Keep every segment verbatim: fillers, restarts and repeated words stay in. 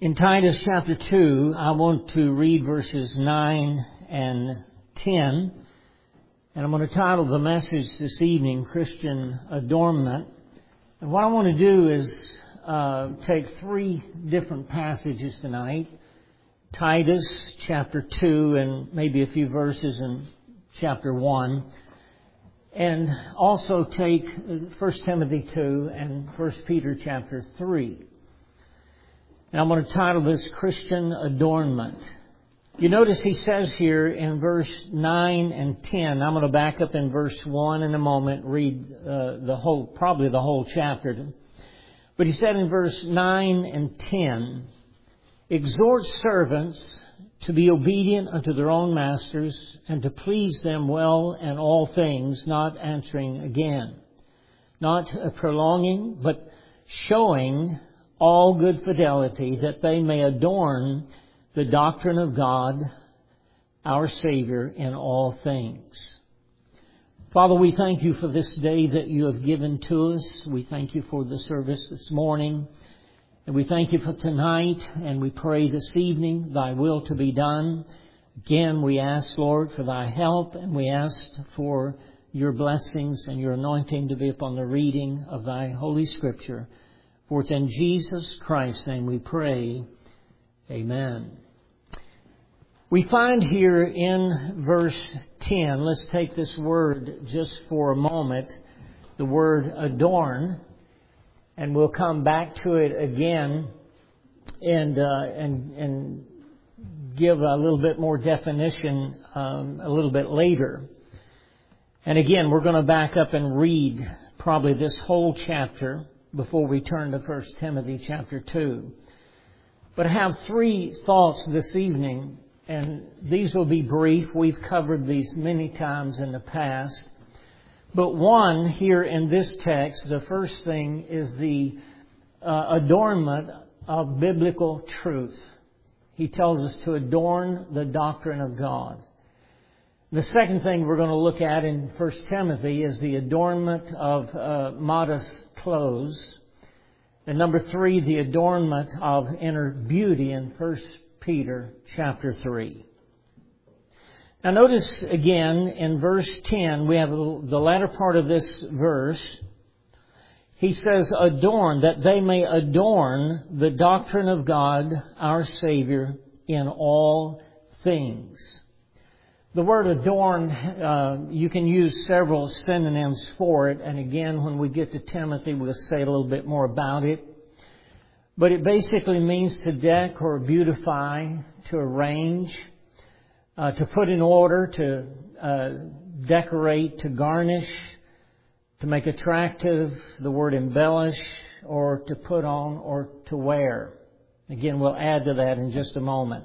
In Titus chapter two, I want to read verses nine and ten. And I'm going to title the message this evening, Christian Adornment. And what I want to do is uh, take three different passages tonight. Titus chapter two and maybe a few verses in chapter one. And also take First Timothy two and First Peter chapter three. And I'm going to title this Christian Adornment. You notice he says here in verse nine and ten, I'm going to back up in verse one in a moment, read uh, the whole, probably the whole chapter. But he said in verse nine and ten, exhort servants to be obedient unto their own masters and to please them well in all things, not answering again, not prolonging, but showing all good fidelity, that they may adorn the doctrine of God, our Savior, in all things. Father, we thank you for this day that you have given to us. We thank you for the service this morning. And we thank you for tonight. And we pray this evening, thy will to be done. Again, we ask, Lord, for thy help. And we ask for your blessings and your anointing to be upon the reading of thy Holy Scripture. For it's in Jesus Christ's name we pray. Amen. We find here in verse ten, let's take this word just for a moment, the word adorn, and we'll come back to it again and uh, and and give a little bit more definition um, a little bit later. And again, we're going to back up and read probably this whole chapter before we turn to First Timothy chapter two. But I have three thoughts this evening, and these will be brief. We've covered these many times in the past. But one here in this text, the first thing is the uh, adornment of biblical truth. He tells us to adorn the doctrine of God. The second thing we're going to look at in First Timothy is the adornment of uh, modest clothes. And number three, the adornment of inner beauty in First Peter chapter three. Now notice again in verse ten, we have the latter part of this verse. He says, adorn, that they may adorn the doctrine of God, our Savior, in all things. The word adorn, uh, you can use several synonyms for it. And again, when we get to Timothy, we'll say a little bit more about it. But it basically means to deck or beautify, to arrange, uh, to put in order, to uh, decorate, to garnish, to make attractive, the word embellish, or to put on or to wear. Again, we'll add to that in just a moment.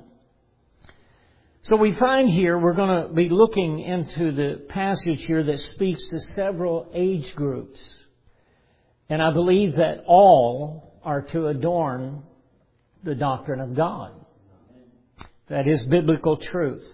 So we find here, we're going to be looking into the passage here that speaks to several age groups. And I believe that all are to adorn the doctrine of God. That is biblical truth.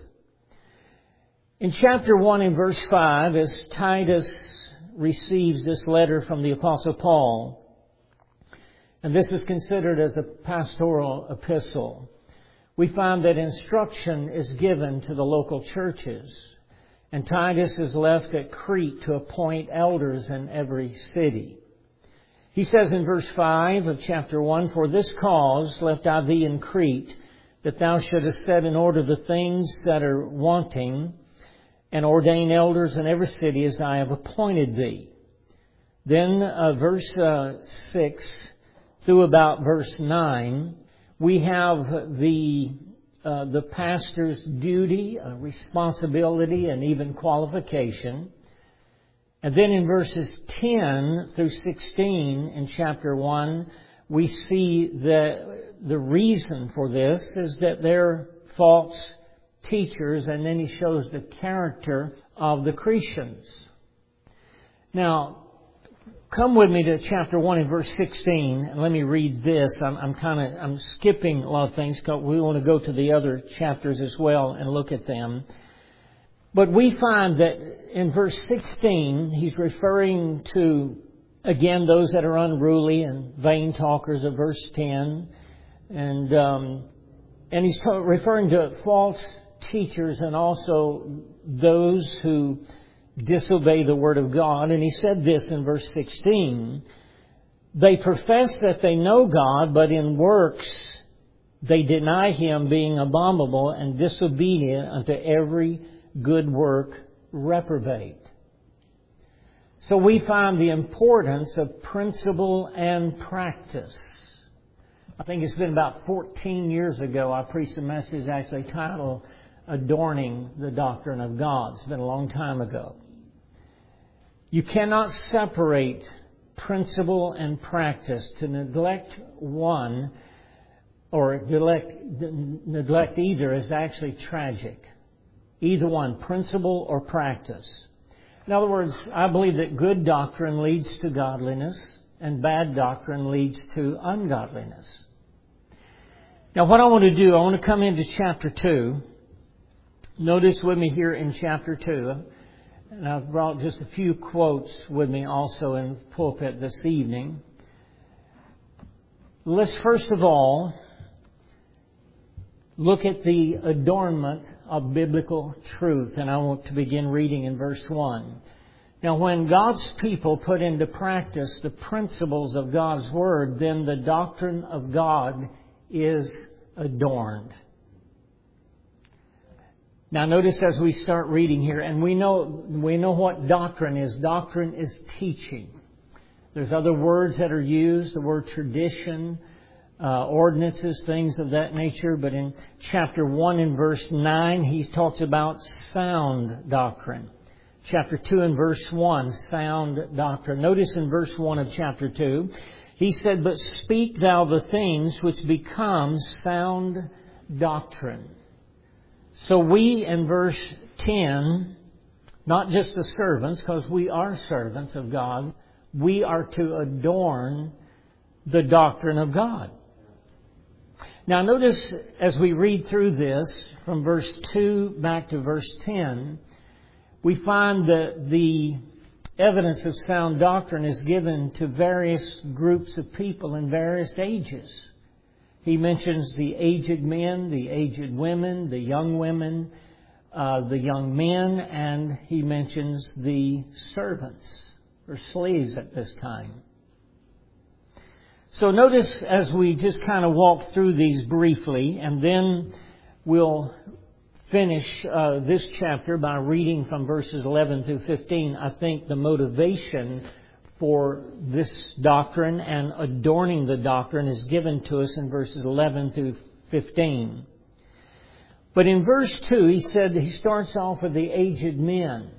In chapter one in verse five, as Titus receives this letter from the Apostle Paul, and this is considered as a pastoral epistle, we find that instruction is given to the local churches. And Titus is left at Crete to appoint elders in every city. He says in verse five of chapter one, for this cause left I thee in Crete, that thou shouldest set in order the things that are wanting, and ordain elders in every city as I have appointed thee. Then uh, verse uh, six through about verse nine, we have the uh, the pastor's duty, uh, responsibility, and even qualification. And then in verses ten through sixteen in chapter one, we see that the reason for this is that they're false teachers, and then he shows the character of the Christians. Now, come with me to chapter one and verse sixteen, and let me read this. I'm, I'm kind of I'm skipping a lot of things because we want to go to the other chapters as well and look at them. But we find that in verse sixteen, he's referring to, again, those that are unruly and vain talkers of verse ten. And um, and he's referring to false teachers and also those who disobey the Word of God. And he said this in verse sixteen, they profess that they know God, but in works they deny Him, being abominable and disobedient unto every good work reprobate. So we find the importance of principle and practice. I think it's been about fourteen years ago I preached a message actually titled Adorning the Doctrine of God. It's been a long time ago. You cannot separate principle and practice. To neglect one or neglect, neglect either is actually tragic. Either one, principle or practice. In other words, I believe that good doctrine leads to godliness and bad doctrine leads to ungodliness. Now what I want to do, I want to come into chapter two. Notice with me here in chapter two, and I've brought just a few quotes with me also in the pulpit this evening. Let's first of all look at the adornment of biblical truth, and I want to begin reading in verse one. Now, when God's people put into practice the principles of God's Word, then the doctrine of God is adorned. Now, notice as we start reading here, and we know we know what doctrine is. Doctrine is teaching. There's other words that are used, the word tradition, Uh, ordinances, things of that nature. But in chapter one and verse nine, he talks about sound doctrine. Chapter two and verse one, sound doctrine. Notice in verse one of chapter two, he said, but speak thou the things which become sound doctrine. So we in verse ten, not just the servants, because we are servants of God, we are to adorn the doctrine of God. Now notice as we read through this, from verse two back to verse ten, we find that the evidence of sound doctrine is given to various groups of people in various ages. He mentions the aged men, the aged women, the young women, uh, the young men, and he mentions the servants or slaves at this time. So notice as we just kind of walk through these briefly, and then we'll finish uh, this chapter by reading from verses eleven through fifteen. I think the motivation for this doctrine and adorning the doctrine is given to us in verses eleven through fifteen. But in verse two, he said, he starts off with the aged men.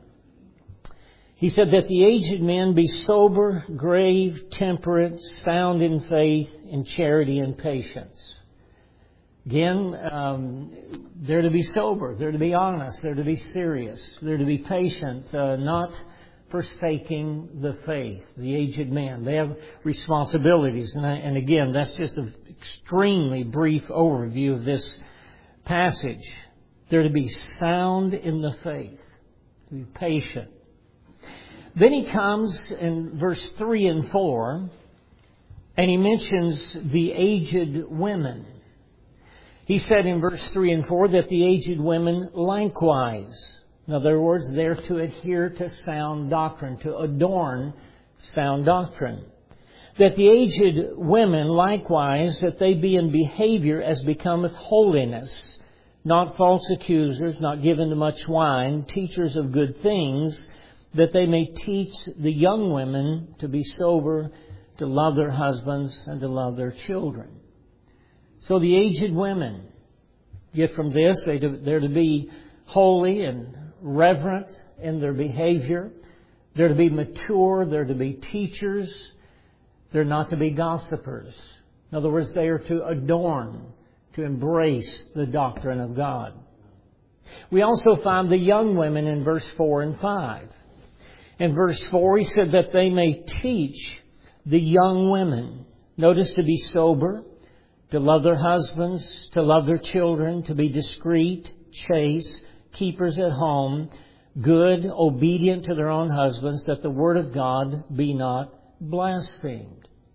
He said that the aged men be sober, grave, temperate, sound in faith, in charity and patience. Again, um, they're to be sober, they're to be honest, they're to be serious, they're to be patient, uh, not forsaking the faith. The aged men, they have responsibilities. And, I, and again, that's just an extremely brief overview of this passage. They're to be sound in the faith, to be patient. Then he comes in verse three and four, and he mentions the aged women. He said in verse three and four that the aged women likewise, in other words, they're to adhere to sound doctrine, to adorn sound doctrine. That the aged women likewise, that they be in behavior as becometh holiness, not false accusers, not given to much wine, teachers of good things, that they may teach the young women to be sober, to love their husbands, and to love their children. So the aged women get from this, they to, they're to be holy and reverent in their behavior. They're to be mature. They're to be teachers. They're not to be gossipers. In other words, they are to adorn, to embrace the doctrine of God. We also find the young women in verse four and five. In verse four, he said that they may teach the young women. Notice, to be sober, to love their husbands, to love their children, to be discreet, chaste, keepers at home, good, obedient to their own husbands, that the word of God be not blasphemed.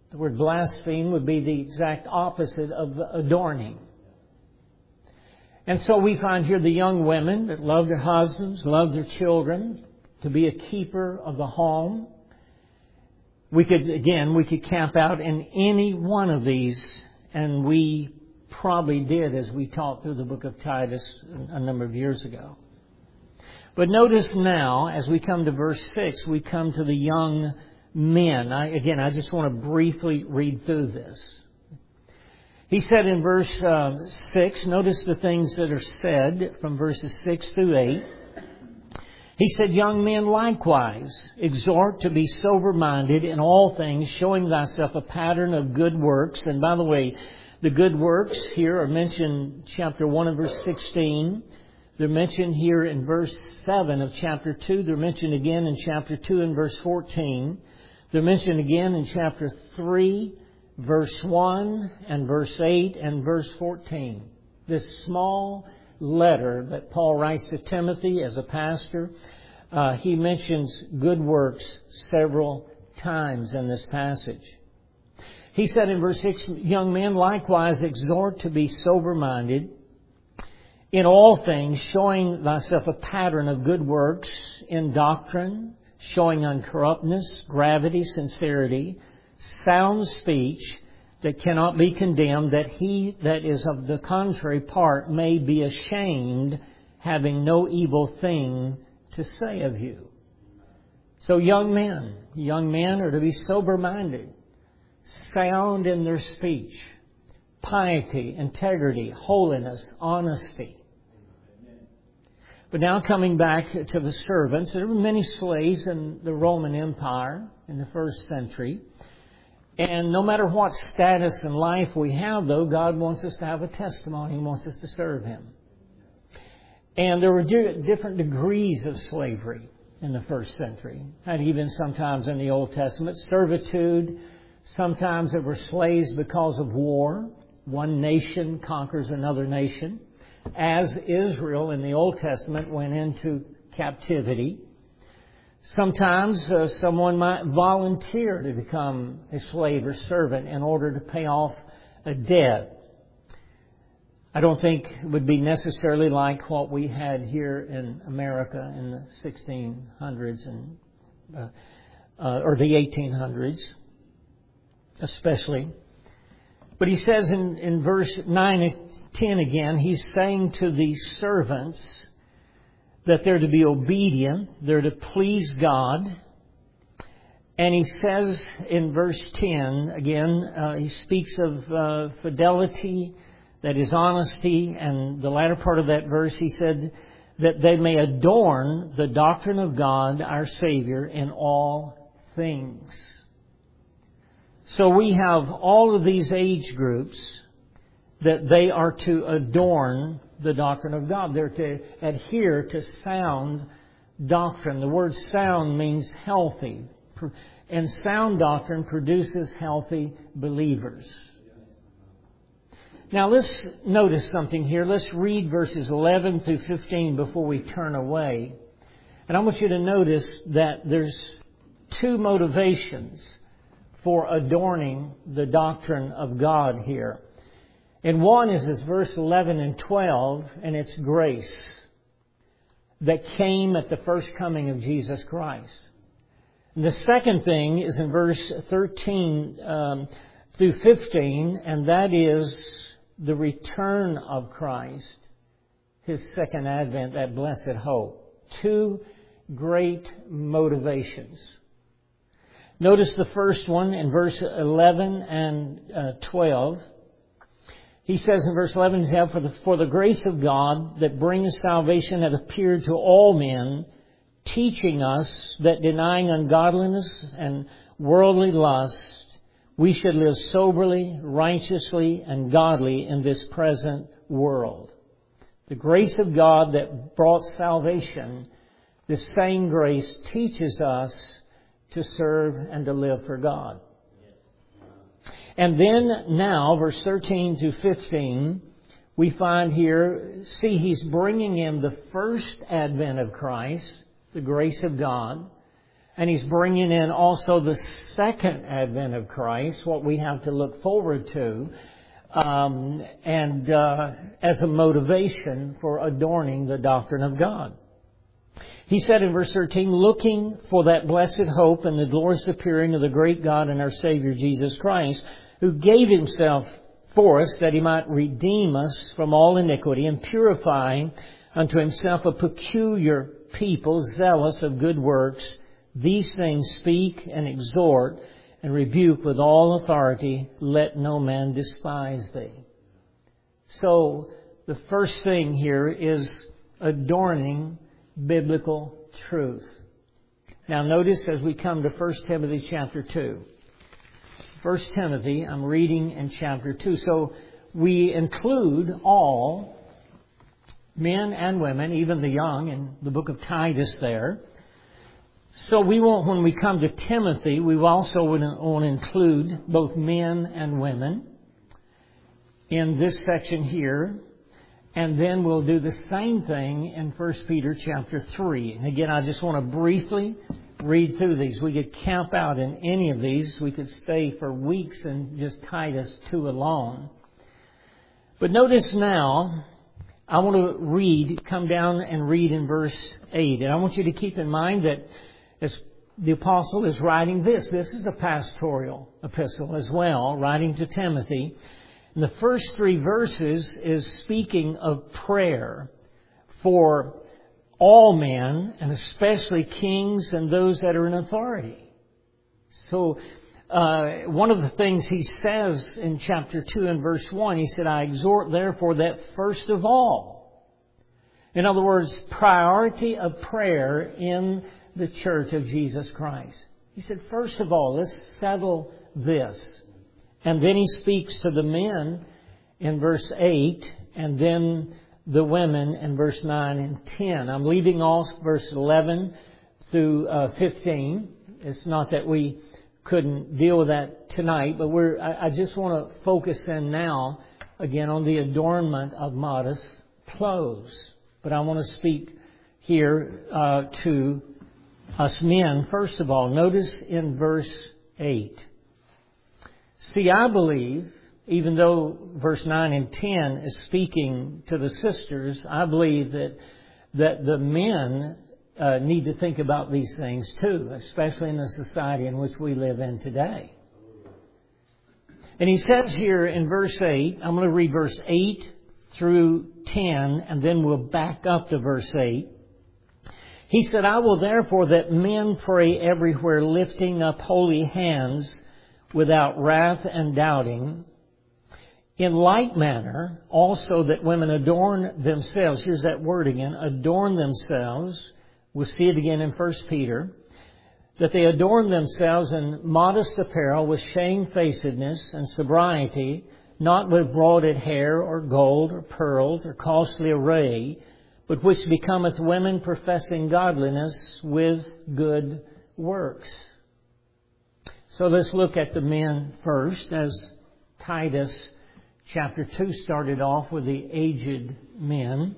The word blaspheme would be the exact opposite of adorning. And so we find here the young women that love their husbands, love their children, to be a keeper of the home. We could, again, we could camp out in any one of these, and we probably did as we taught through the book of Titus a number of years ago. But notice now, as we come to verse six, we come to the young men. I, again, I just want to briefly read through this. He said in verse uh, six, notice the things that are said from verses six through eight. He said, young men likewise, exhort to be sober-minded in all things, showing thyself a pattern of good works. And by the way, the good works here are mentioned chapter one and verse sixteen. They're mentioned here in verse seven of chapter two. They're mentioned again in chapter two and verse fourteen. They're mentioned again in chapter three, verse one and verse eight and verse fourteen. This small letter that Paul writes to Timothy as a pastor, uh, he mentions good works several times in this passage. He said in verse six, young men likewise exhort to be sober-minded in all things, showing thyself a pattern of good works in doctrine, showing uncorruptness, gravity, sincerity, sound speech that cannot be condemned, that he that is of the contrary part may be ashamed, having no evil thing to say of you. So young men, young men are to be sober-minded, sound in their speech, piety, integrity, holiness, honesty. But now coming back to the servants, there were many slaves in the Roman Empire in the first century. And no matter what status in life we have, though, God wants us to have a testimony. He wants us to serve Him. And there were different degrees of slavery in the first century. And even sometimes in the Old Testament, servitude. Sometimes there were slaves because of war. One nation conquers another nation. As Israel in the Old Testament went into captivity. Sometimes uh, someone might volunteer to become a slave or servant in order to pay off a debt. I don't think it would be necessarily like what we had here in America in the sixteen hundreds and uh, uh, or the eighteen hundreds, especially. But he says in, in verse nine and ten again, he's saying to these servants that they're to be obedient, they're to please God. And he says in verse ten, again, uh, he speaks of uh, fidelity, that is honesty, and the latter part of that verse he said that they may adorn the doctrine of God, our Savior, in all things. So we have all of these age groups that they are to adorn the doctrine of God. They're to adhere to sound doctrine. The word sound means healthy. And sound doctrine produces healthy believers. Now let's notice something here. Let's read verses eleven through fifteen before we turn away. And I want you to notice that there's two motivations for adorning the doctrine of God here. And one is this verse eleven and twelve, and it's grace that came at the first coming of Jesus Christ. And the second thing is in verse thirteen um, through fifteen, and that is the return of Christ, His second advent, that blessed hope. Two great motivations. Notice the first one in verse eleven and uh, twelve. He says in verse eleven, for the, for the grace of God that brings salvation hath appeared to all men, teaching us that denying ungodliness and worldly lust, we should live soberly, righteously, and godly in this present world. The grace of God that brought salvation, this same grace teaches us to serve and to live for God. And then now, verse thirteen through fifteen, we find here, see, he's bringing in the first advent of Christ, the grace of God. And He's bringing in also the second advent of Christ, what we have to look forward to, um, and uh, as a motivation for adorning the doctrine of God. He said in verse thirteen, looking for that blessed hope and the glorious appearing of the great God and our Savior Jesus Christ, who gave Himself for us that He might redeem us from all iniquity and purify unto Himself a peculiar people, zealous of good works. These things speak and exhort and rebuke with all authority. Let no man despise thee. So the first thing here is adorning biblical truth. Now notice as we come to First Timothy chapter two. First Timothy, I'm reading in chapter two. So we include all, men and women, even the young, in the book of Titus there. So we won't, when we come to Timothy, we also want to include both men and women in this section here. And then we'll do the same thing in First Peter chapter three. And again, I just want to briefly read through these. We could camp out in any of these. We could stay for weeks in just Titus two alone. But notice now, I want to read, come down and read in verse eight. And I want you to keep in mind that as the apostle is writing this, this is a pastoral epistle as well, writing to Timothy. And the first three verses is speaking of prayer for all men, and especially kings and those that are in authority. So uh, one of the things he says in chapter two and verse one, he said, I exhort therefore that first of all. In other words, priority of prayer in the church of Jesus Christ. He said, first of all, let's settle this. And then he speaks to the men in verse eight, and then the women in verse nine and ten. I'm leaving off verse eleven through uh, fifteen. It's not that we couldn't deal with that tonight, but we're, I, I just want to focus in now, again, on the adornment of modest clothes. But I want to speak here uh, to us men, first of all. Notice in verse eight. See, I believe, even though verse nine and ten is speaking to the sisters, I believe that that the men uh, need to think about these things too, especially in the society in which we live in today. And he says here in verse eight, I'm going to read verse eight through ten, and then we'll back up to verse eight. He said, I will therefore that men pray everywhere, lifting up holy hands without wrath and doubting. In like manner, also that women adorn themselves. Here's that word again, adorn themselves. We'll see it again in First Peter. That they adorn themselves in modest apparel with shamefacedness and sobriety, not with broided hair or gold or pearls or costly array, but which becometh women professing godliness with good works. So let's look at the men first, as Titus chapter two started off with the aged men.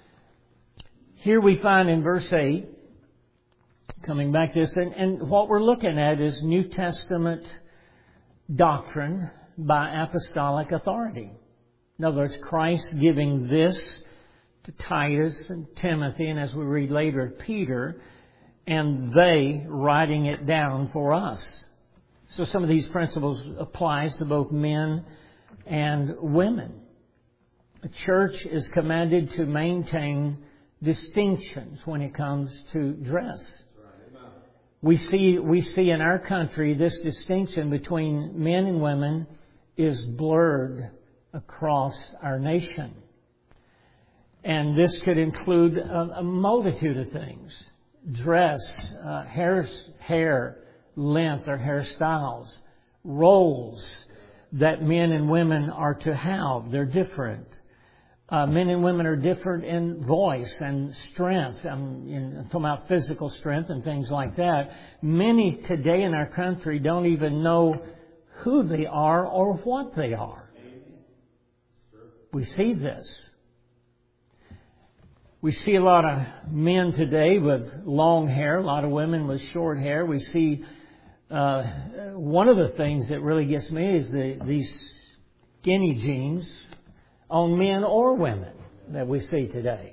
Here we find in verse eight, coming back to this, and, and what we're looking at is New Testament doctrine by apostolic authority. In other words, Christ giving this to Titus and Timothy, and as we read later, Peter, and they writing it down for us. So some of these principles applies to both men and women. The church is commanded to maintain distinctions when it comes to dress. We see, we see in our country this distinction between men and women is blurred across our nation. And this could include a, a multitude of things. Dress, uh, hair, hair length or hairstyles, roles that men and women are to have. They're different. Uh, men and women are different in voice and strength. I'm, in, I'm talking about physical strength and things like that. Many today in our country don't even know who they are or what they are. We see this. We see a lot of men today with long hair, a lot of women with short hair. We see uh, one of the things that really gets me is the, these skinny jeans on men or women that we see today.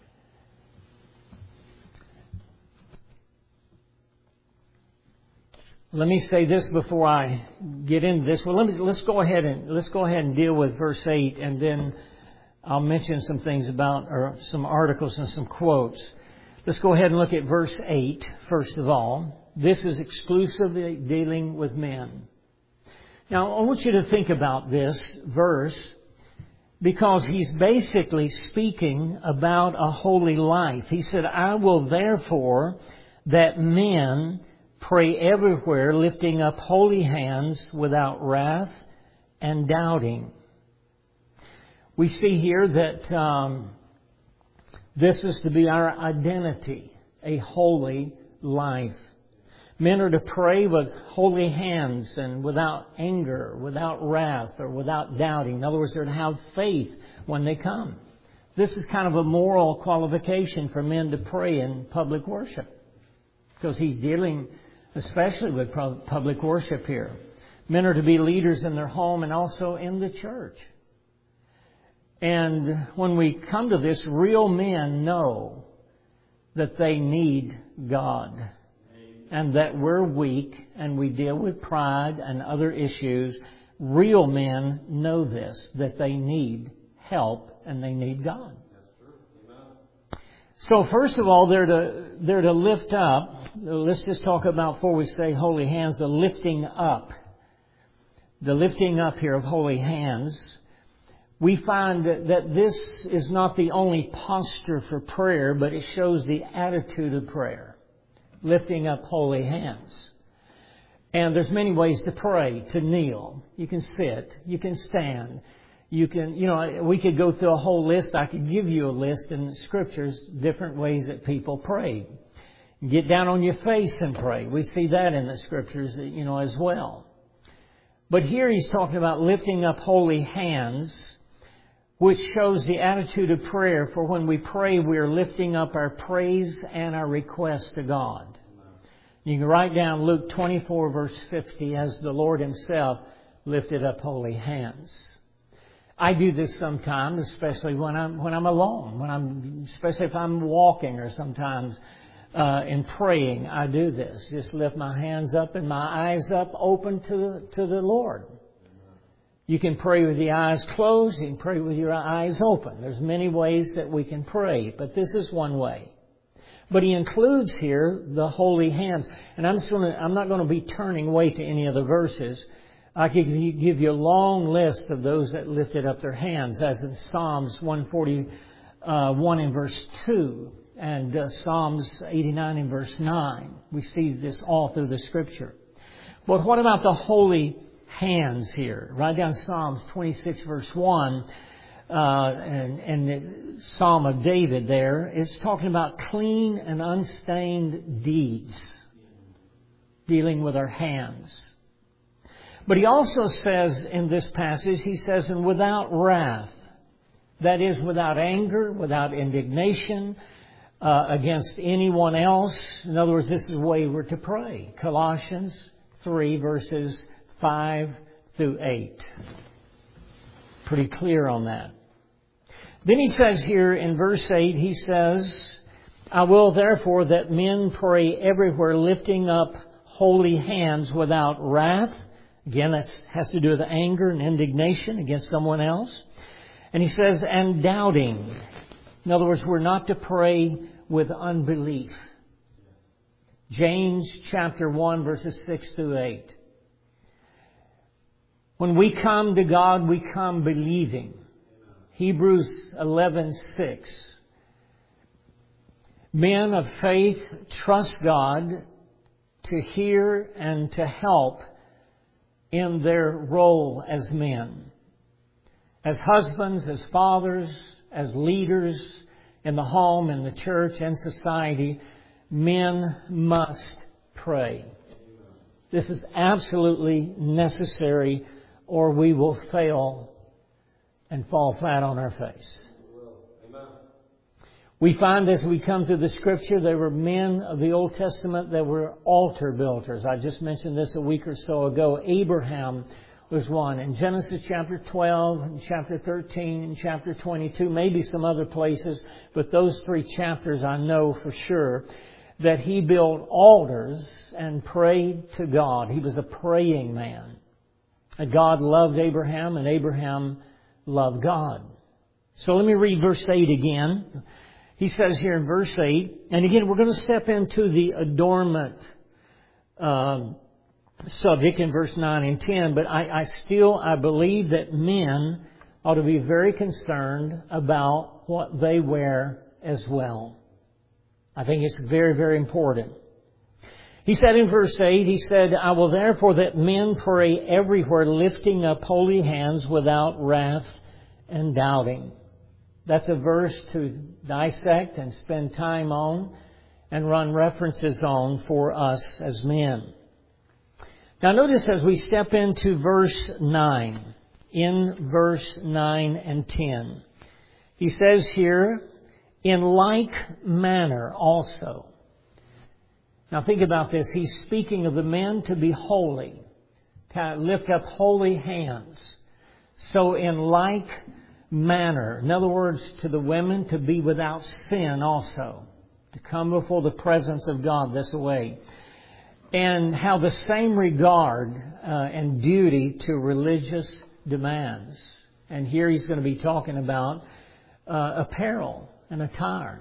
Let me say this before I get into this. Well, let me, let's go ahead and let's go ahead and deal with verse eight, and then I'll mention some things about, or some articles and some quotes. Let's go ahead and look at verse eight, first of all. This is exclusively dealing with men. Now, I want you to think about this verse, because he's basically speaking about a holy life. He said, I will therefore that men pray everywhere, lifting up holy hands without wrath and doubting. We see here that um, this is to be our identity, a holy life. Men are to pray with holy hands and without anger, without wrath, or without doubting. In other words, they're to have faith when they come. This is kind of a moral qualification for men to pray in public worship, because he's dealing especially with public worship here. Men are to be leaders in their home and also in the church. And when we come to this, real men know that they need God. And that we're weak and we deal with pride and other issues. Real men know this, that they need help and they need God. So first of all, they're to, they're to lift up. Let's just talk about, before we say holy hands, the lifting up. The lifting up here of holy hands. We find that, that this is not the only posture for prayer, but it shows the attitude of prayer. Lifting up holy hands. And there's many ways to pray, to kneel. You can sit. You can stand. You can, you know, we could go through a whole list. I could give you a list in the Scriptures, different ways that people prayed. Get down on your face and pray. We see that in the Scriptures, you know, as well. But here he's talking about lifting up holy hands, which shows the attitude of prayer. For when we pray, we are lifting up our praise and our request to God. You can write down Luke twenty-four, verse fifty, as the Lord Himself lifted up holy hands. I do this sometimes, especially when I'm when I'm alone, when I'm especially if I'm walking, or sometimes uh, in praying, I do this. Just lift my hands up and my eyes up, open to the, to the Lord. You can pray with the eyes closed. You can pray with your eyes open. There's many ways that we can pray, but this is one way. But he includes here the holy hands. And I'm just gonna, I'm not going to be turning away to any of the verses. I could give you a long list of those that lifted up their hands, as in Psalms one forty-one in verse two and uh, Psalms eighty-nine in verse nine. We see this all through the Scripture. But what about the holy hands here? Write down Psalms twenty-six verse one, uh, and, and the Psalm of David there. It's talking about clean and unstained deeds, dealing with our hands. But he also says in this passage, he says, and without wrath, that is, without anger, without indignation uh, against anyone else. In other words, this is the way we're to pray. Colossians three verses five through eight. Pretty clear on that. Then he says here in verse eight, he says, I will therefore that men pray everywhere, lifting up holy hands without wrath. Again, that has to do with anger and indignation against someone else. And he says, and doubting. In other words, we're not to pray with unbelief. James chapter one verses six through eight. When we come to God, we come believing. Hebrews eleven six. Men of faith trust God to hear and to help in their role as men. As husbands, as fathers, as leaders in the home, in the church, and society, men must pray. This is absolutely necessary, or we will fail and fall flat on our face. We find as we come through the Scripture, there were men of the Old Testament that were altar builders. I just mentioned this a week or so ago. Abraham was one. In Genesis chapter twelve, and chapter thirteen, and chapter twenty-two, maybe some other places, but those three chapters I know for sure, that he built altars and prayed to God. He was a praying man. And God loved Abraham, and Abraham loved God. So let me read verse eight again. He says here in verse eight, and again we're going to step into the adornment um, subject in verse nine and ten, but I, I still, I believe that men ought to be very concerned about what they wear as well. I think it's very, very important. He said in verse eight, he said, I will therefore that men pray everywhere, lifting up holy hands without wrath and doubting. That's a verse to dissect and spend time on and run references on for us as men. Now notice as we step into verse nine, in verse nine and ten, he says here, in like manner also. Now think about this. He's speaking of the men to be holy, to lift up holy hands. So in like manner, in other words, to the women to be without sin also, to come before the presence of God this way. And how the same regard uh, and duty to religious demands. And here he's going to be talking about uh, apparel and attire.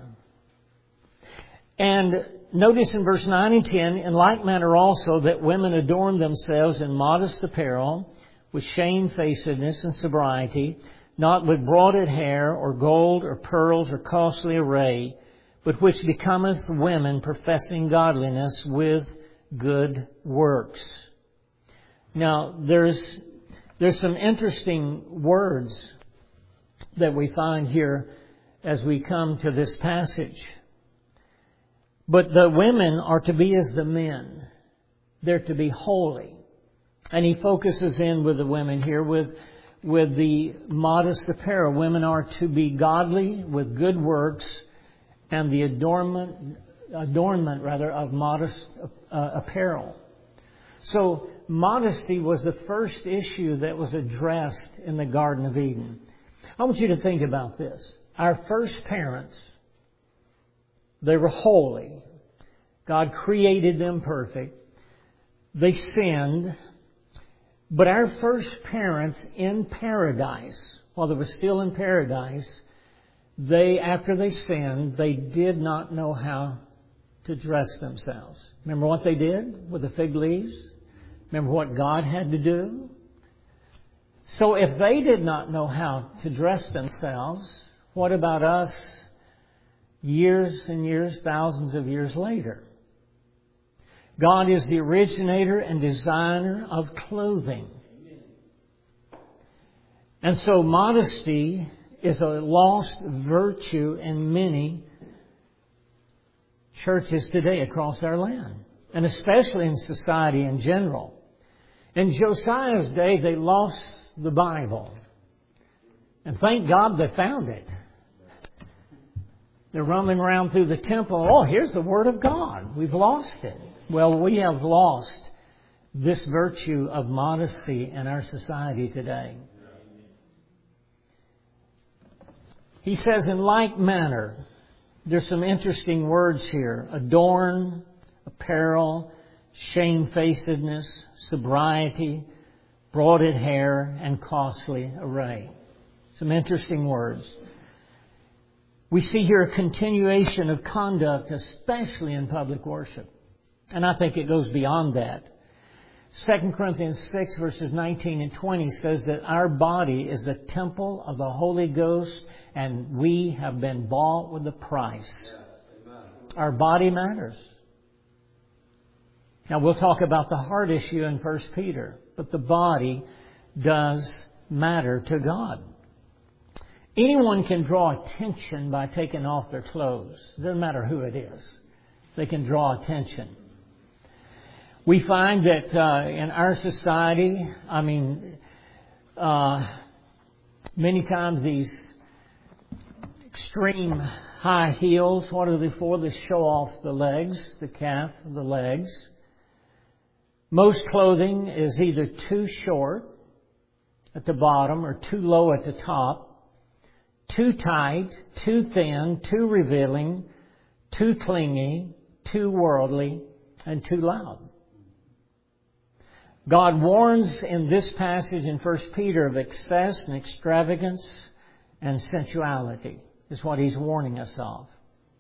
And notice in verse nine and ten, in like manner also that women adorn themselves in modest apparel, with shamefacedness and sobriety, not with broided hair, or gold, or pearls, or costly array, but which becometh women professing godliness with good works. Now, there's there's some interesting words that we find here as we come to this passage. But the women are to be as the men. They're to be holy. And he focuses in with the women here with with the modest apparel. Women are to be godly with good works, and the adornment, adornment rather, of modest uh, apparel. So modesty was the first issue that was addressed in the Garden of Eden. I want you to think about this. Our first parents, they were holy. God created them perfect. They sinned. But our first parents in paradise, while they were still in paradise, they, after they sinned, they did not know how to dress themselves. Remember what they did with the fig leaves? Remember what God had to do? So if they did not know how to dress themselves, what about us years and years, thousands of years later? God is the originator and designer of clothing. And so modesty is a lost virtue in many churches today across our land, and especially in society in general. In Josiah's day, they lost the Bible. And thank God they found it. They're roaming around through the temple. Oh, here's the Word of God. We've lost it. Well, we have lost this virtue of modesty in our society today. He says, in like manner, there's some interesting words here. Adorn, apparel, shamefacedness, sobriety, broided hair, and costly array. Some interesting words. We see here a continuation of conduct, especially in public worship. And I think it goes beyond that. Second Corinthians six verses nineteen and twenty says that our body is the temple of the Holy Ghost, and we have been bought with a price. Our body matters. Now we'll talk about the heart issue in First Peter, but the body does matter to God. Anyone can draw attention by taking off their clothes. It doesn't matter who it is. They can draw attention. We find that uh, in our society, I mean, uh, many times these extreme high heels. What are they for? They show off the legs, the calf of the legs. Most clothing is either too short at the bottom or too low at the top, too tight, too thin, too revealing, too clingy, too worldly, and too loud. God warns in this passage in First Peter of excess and extravagance and sensuality, is what He's warning us of.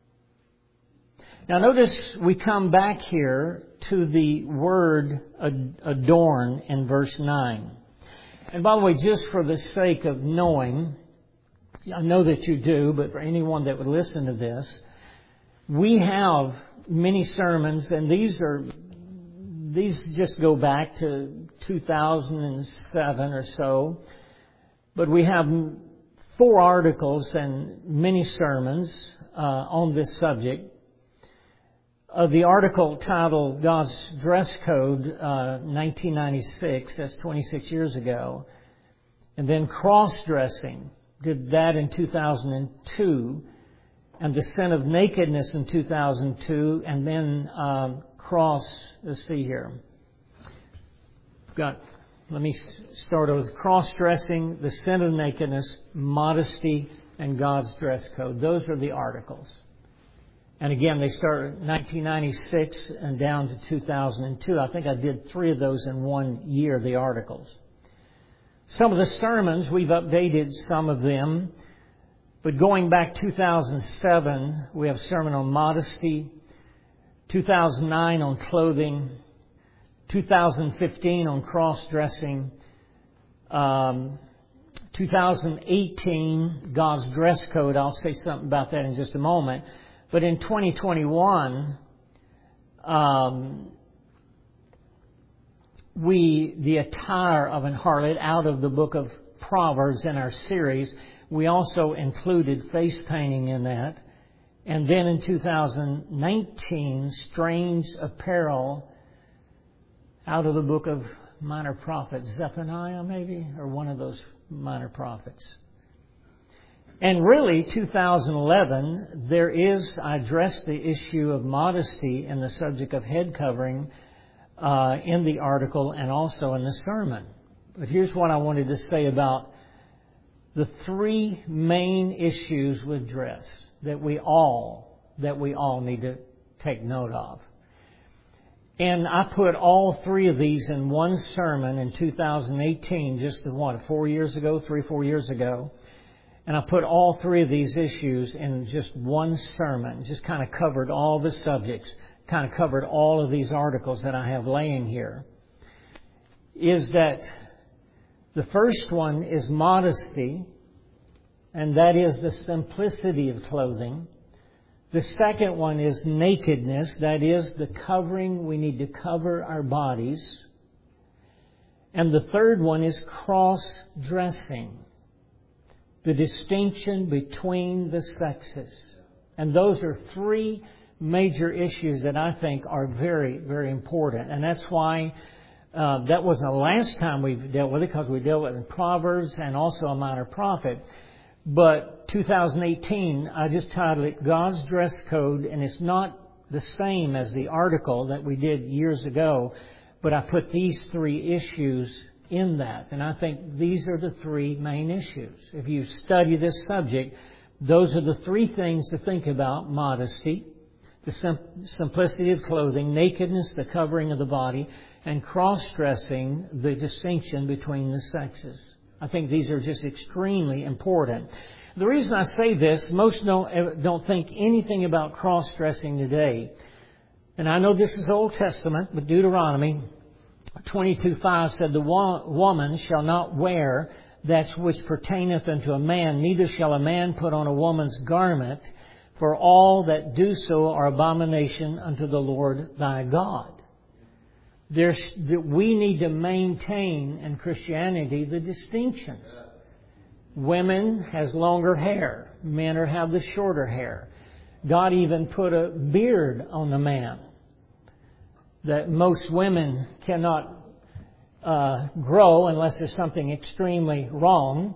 Now notice we come back here to the word adorn in verse nine. And by the way, just for the sake of knowing, I know that you do, but for anyone that would listen to this, we have many sermons, and these are these just go back to two thousand seven or so. But we have four articles and many sermons uh, on this subject. Uh, the article titled God's Dress Code, uh, nineteen ninety-six, that's twenty-six years ago. And then Cross-Dressing, did that in two thousand two. And The Sin of Nakedness in two thousand two. And then um, Cross, let's see here. Got, let me start with Cross-Dressing, The Sin of Nakedness, Modesty, and God's Dress Code. Those are the articles. And again, they start nineteen ninety-six and down to two thousand two. I think I did three of those in one year, the articles. Some of the sermons, we've updated some of them. But going back two thousand seven, we have a sermon on modesty. two thousand nine on clothing. two thousand fifteen on cross-dressing. Um, two thousand eighteen, God's Dress Code. I'll say something about that in just a moment. But in twenty twenty-one, um, we, the attire of an harlot out of the book of Proverbs in our series, we also included face painting in that. And then in two thousand nineteen, strange apparel out of the book of minor prophets, Zephaniah maybe, or one of those minor prophets. And really, two thousand eleven, there is, I addressed the issue of modesty and the subject of head covering uh, in the article and also in the sermon. But here's what I wanted to say about the three main issues with dress that we all, that we all need to take note of. And I put all three of these in one sermon in two thousand eighteen, just what, four years ago, three, four years ago. And I put all three of these issues in just one sermon, just kind of covered all the subjects, kind of covered all of these articles that I have laying here. Is that the first one is modesty, and that is the simplicity of clothing. The second one is nakedness, that is the covering. We need to cover our bodies. And the third one is cross-dressing, the distinction between the sexes. And those are three major issues that I think are very, very important. And that's why uh, that wasn't the last time we've dealt with it, because we dealt with it in Proverbs and also a minor prophet. But two thousand eighteen, I just titled it God's Dress Code, and it's not the same as the article that we did years ago, but I put these three issues in that. And I think these are the three main issues. If you study this subject, those are the three things to think about: modesty, the sim- simplicity of clothing, nakedness, the covering of the body, and cross-dressing, the distinction between the sexes. I think these are just extremely important. The reason I say this, most don't, don't think anything about cross-dressing today. And I know this is Old Testament, but Deuteronomy twenty-two five said, "The woman shall not wear that which pertaineth unto a man, neither shall a man put on a woman's garment, for all that do so are abomination unto the Lord thy God." There's, we need to maintain in Christianity the distinctions. Women has longer hair. Men are have the shorter hair. God even put a beard on the man that most women cannot uh, grow unless there's something extremely wrong.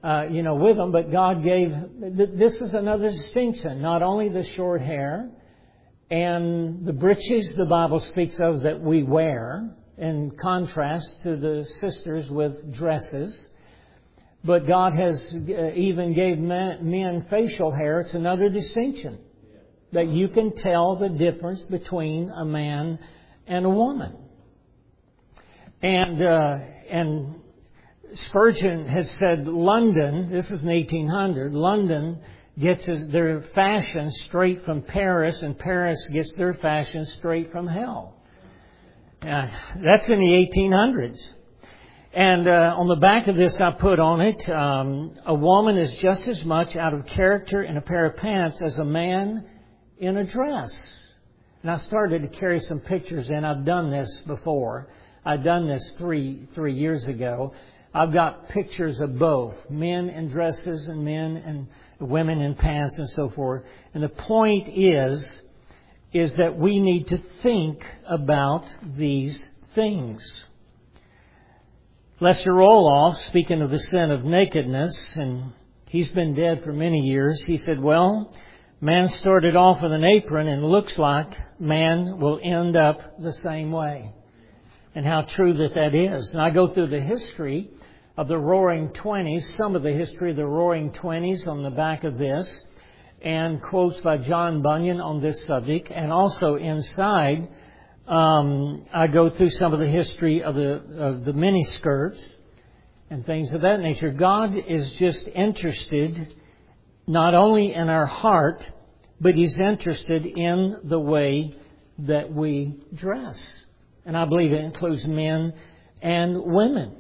uh, you know, with them. But God gave, this is another distinction. Not only the short hair and the breeches the Bible speaks of that we wear, in contrast to the sisters with dresses. But God has even gave men, men facial hair. It's another distinction. That you can tell the difference between a man and a woman. And uh, and Spurgeon has said London, this is in eighteen hundred, London gets their fashion straight from Paris, and Paris gets their fashion straight from hell. Uh, that's in the eighteen hundreds. And uh, on the back of this I put on it, um, a woman is just as much out of character in a pair of pants as a man in a dress. And I started to carry some pictures in. I've done this before. I've done this three three years ago. I've got pictures of both, men in dresses and men and women in pants and so forth. And the point is, is that we need to think about these things. Lester Roloff, speaking of the sin of nakedness, and he's been dead for many years, he said, well, man started off with an apron and looks like man will end up the same way. And how true that that is. And I go through the history of the Roaring Twenties, some of the history of the Roaring Twenties on the back of this, and quotes by John Bunyan on this subject, and also inside Um, I go through some of the history of the of the miniskirts and things of that nature. God is just interested not only in our heart, but He's interested in the way that we dress. And I believe it includes men and women.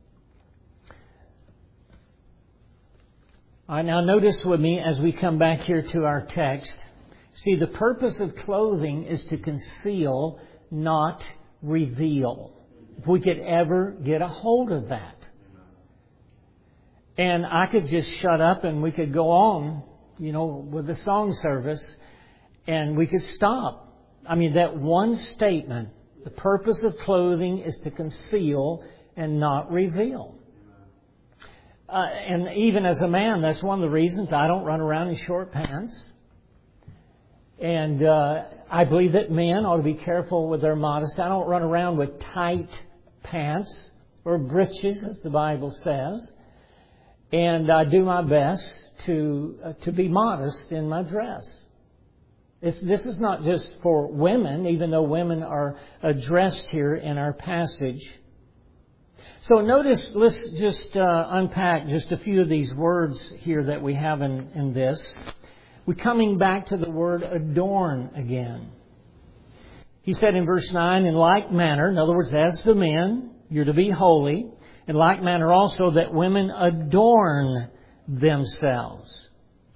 All right, now notice with me as we come back here to our text. See, the purpose of clothing is to conceal, not reveal. If we could ever get a hold of that. And I could just shut up and we could go on, you know, with the song service, and we could stop. I mean, that one statement, the purpose of clothing is to conceal and not reveal. Uh, and even as a man, that's one of the reasons I don't run around in short pants. And uh, I believe that men ought to be careful with their modesty. I don't run around with tight pants or breeches, as the Bible says. And I do my best to uh, to be modest in my dress. It's, this is not just for women, even though women are addressed here in our passage. So notice, let's just uh, unpack just a few of these words here that we have in, in this. We're coming back to the word adorn again. He said in verse nine, in like manner, in other words, as the men, you're to be holy. In like manner also that women adorn themselves.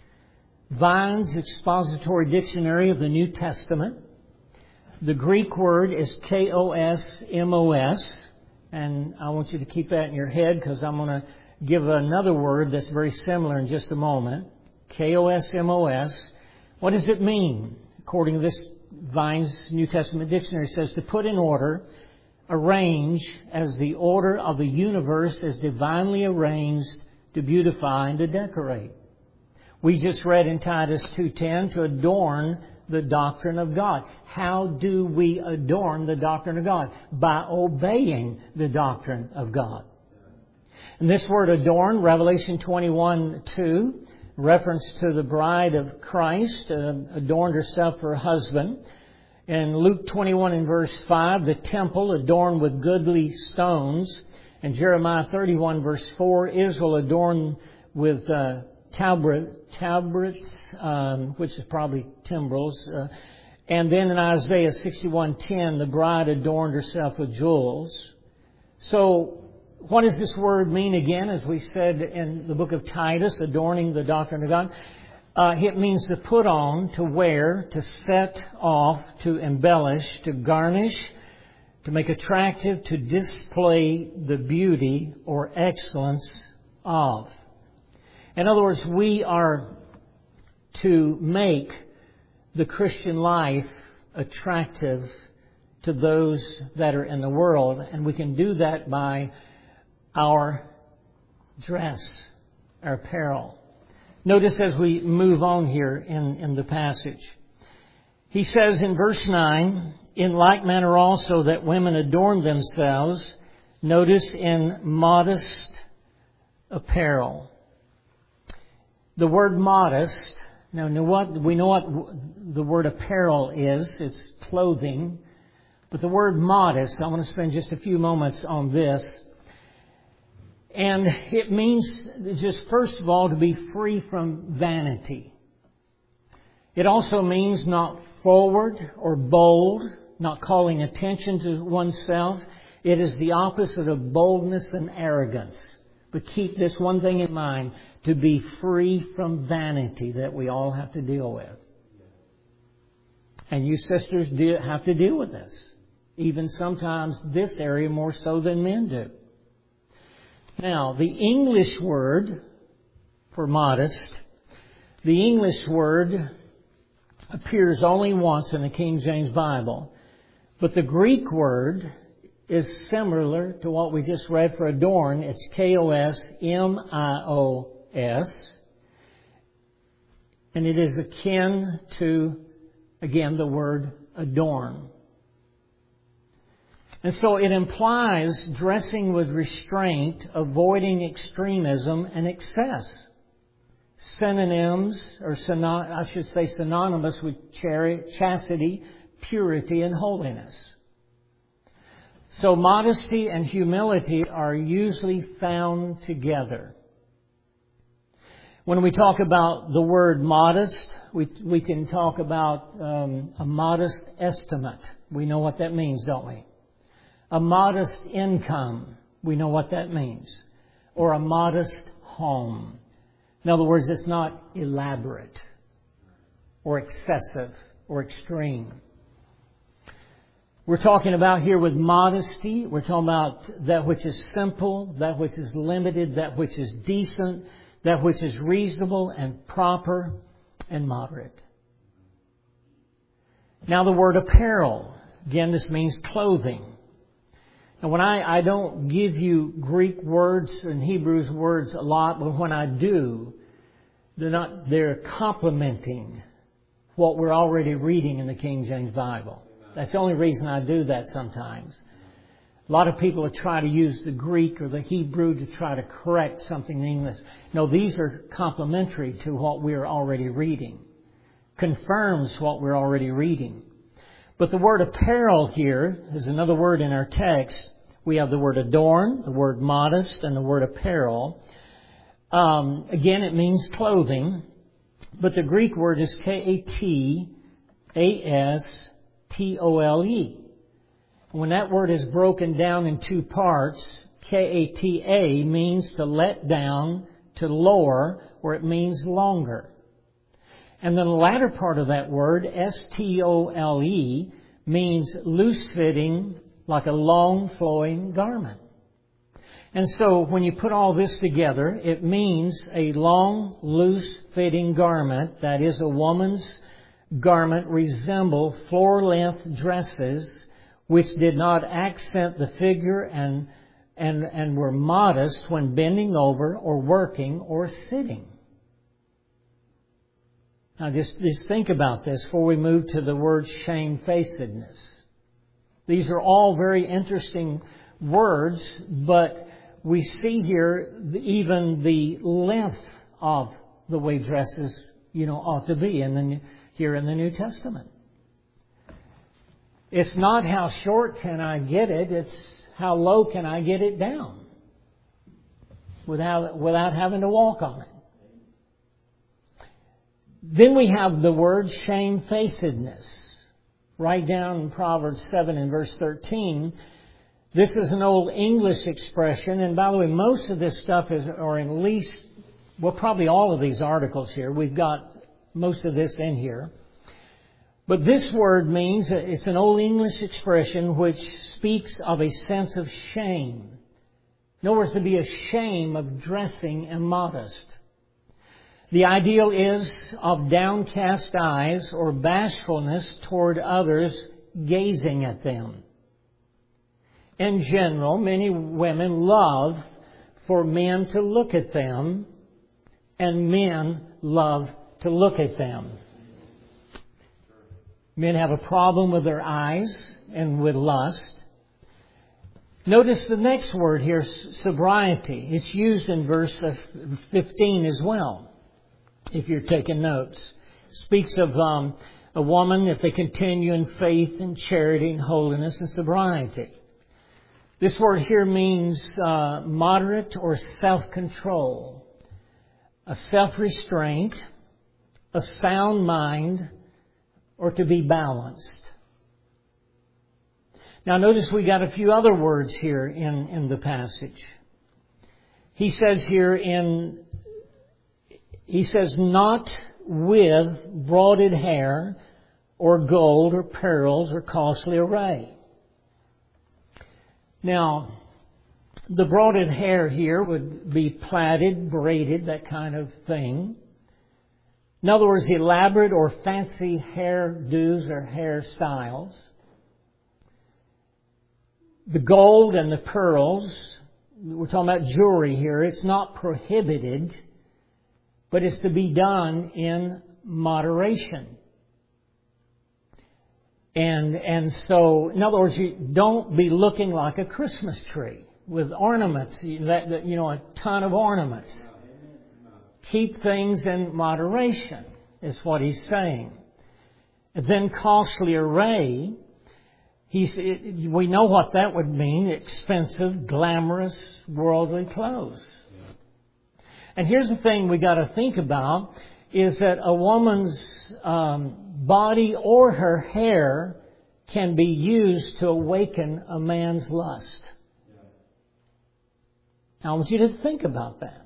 Vine's Expository Dictionary of the New Testament. The Greek word is K O S M O S. And I want you to keep that in your head because I'm going to give another word that's very similar in just a moment. K O S M O S. What does it mean? According to this Vine's New Testament dictionary, it says to put in order, arrange as the order of the universe is divinely arranged to beautify and to decorate. We just read in Titus two ten to adorn the doctrine of God. How do we adorn the doctrine of God? By obeying the doctrine of God. And this word adorn, Revelation twenty-one two, reference to the bride of Christ, uh, adorned herself for her husband. In Luke twenty-one and verse five, the temple adorned with goodly stones. In Jeremiah thirty-one verse four, Israel adorned with uh, tabret, tabrets, um, which is probably timbrels. Uh, and then in Isaiah sixty-one ten, the bride adorned herself with jewels. So, what does this word mean again, as we said in the book of Titus, adorning the doctrine of God? Uh, it means to put on, to wear, to set off, to embellish, to garnish, to make attractive, to display the beauty or excellence of. In other words, we are to make the Christian life attractive to those that are in the world, and we can do that by our dress. our apparel. Notice as we move on here in, in the passage. He says in verse nine, in like manner also that women adorn themselves, notice, in modest apparel. The word modest, now know what, we know what the word apparel is. It's clothing. But the word modest, I want to spend just a few moments on this. And it means just first of all to be free from vanity. It also means not forward or bold, not calling attention to oneself. It is the opposite of boldness and arrogance. But keep this one thing in mind, to be free from vanity that we all have to deal with. And you sisters do have to deal with this. Even sometimes this area more so than men do. Now, the English word for modest, the English word appears only once in the King James Bible. But the Greek word is similar to what we just read for adorn. It's K O S M I O S. And it is akin to, again, the word adorn. And so it implies dressing with restraint, avoiding extremism and excess. Synonyms, or synon- I should say synonymous with chastity, purity, and holiness. So modesty and humility are usually found together. When we talk about the word modest, we we can talk about um, a modest estimate. We know what that means, don't we? A modest income. We know what that means. Or a modest home. In other words, it's not elaborate or excessive or extreme. We're talking about here with modesty. We're talking about that which is simple, that which is limited, that which is decent, that which is reasonable and proper and moderate. Now the word apparel. Again, this means clothing. And when I, I don't give you Greek words and Hebrews words a lot, but when I do, they're not, they're complementing what we're already reading in the King James Bible. That's the only reason I do that sometimes. A lot of people will try to use the Greek or the Hebrew to try to correct something in English. No, these are complementary to what we're already reading. Confirms what we're already reading. But the word apparel here is another word in our text. We have the word adorn, the word modest, and the word apparel. Um, again, it means clothing. But the Greek word is K A T A S T O L E. When that word is broken down in two parts, K A T A means to let down, to lower, or it means longer. And then the latter part of that word, S T O L E, means loose-fitting, like a long flowing garment. And so when you put all this together, it means a long, loose-fitting garment, that is, a woman's garment, resemble floor-length dresses which did not accent the figure and, and, and were modest when bending over or working or sitting. Now just, just think about this before we move to the word shamefacedness. These are all very interesting words, but we see here even the length of the way dresses, you know, ought to be in the, here in the New Testament. It's not how short can I get it, it's how low can I get it down without, without having to walk on it. Then we have the word shamefacedness. Right down in Proverbs seven and verse thirteen. This is an old English expression. And by the way, most of this stuff is, or at least, well, probably all of these articles here. We've got most of this in here. But this word means, it's an old English expression which speaks of a sense of shame. In other words, to be ashamed of dressing immodest. The ideal is of downcast eyes or bashfulness toward others gazing at them. In general, many women love for men to look at them and men love to look at them. Men have a problem with their eyes and with lust. Notice the next word here, sobriety. It's used in verse fifteen as well, if you're taking notes. It speaks of um, a woman if they continue in faith and charity and holiness and sobriety. This word here means uh, moderate or self-control, a self-restraint, a sound mind, or to be balanced. Now notice we got a few other words here in, in the passage. He says here in, he says not with braided hair or gold or pearls or costly array. Now, the braided hair here would be plaited, braided, that kind of thing. In other words, elaborate or fancy hairdos or hairstyles. The gold and the pearls, we're talking about jewelry here. It's not prohibited, but it's to be done in moderation. And and so, in other words, you don't be looking like a Christmas tree with ornaments, that, that you know, a ton of ornaments. Keep things in moderation, is what he's saying. And then costly array, he's, it, we know what that would mean, expensive, glamorous, worldly clothes. And here's the thing we got to think about, is that a woman's um, body or her hair can be used to awaken a man's lust. Now I want you to think about that.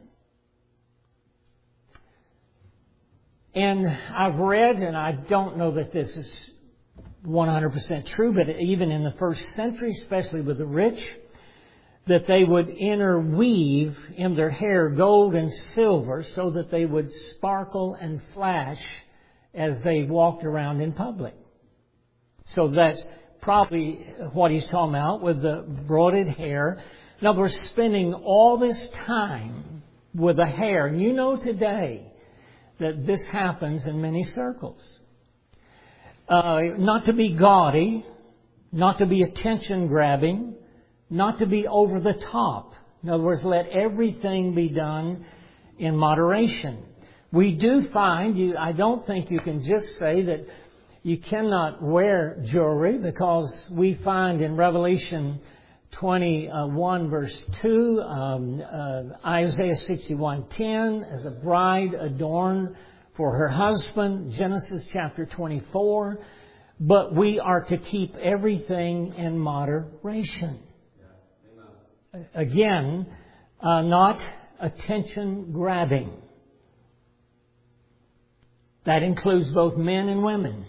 And I've read, and I don't know that this is one hundred percent true, but even in the first century, especially with the rich, that they would interweave in their hair gold and silver so that they would sparkle and flash as they walked around in public. So that's probably what he's talking about with the braided hair. In other words, spending all this time with the hair. And you know today that this happens in many circles. Uh, not to be gaudy, not to be attention-grabbing, not to be over the top. In other words, let everything be done in moderation. We do find, you, I don't think you can just say that you cannot wear jewelry, because we find in Revelation twenty-one verse two, um, uh, Isaiah sixty-one ten, as a bride adorned for her husband, Genesis chapter twenty-four. But we are to keep everything in moderation. Again, uh, not attention grabbing. That includes both men and women.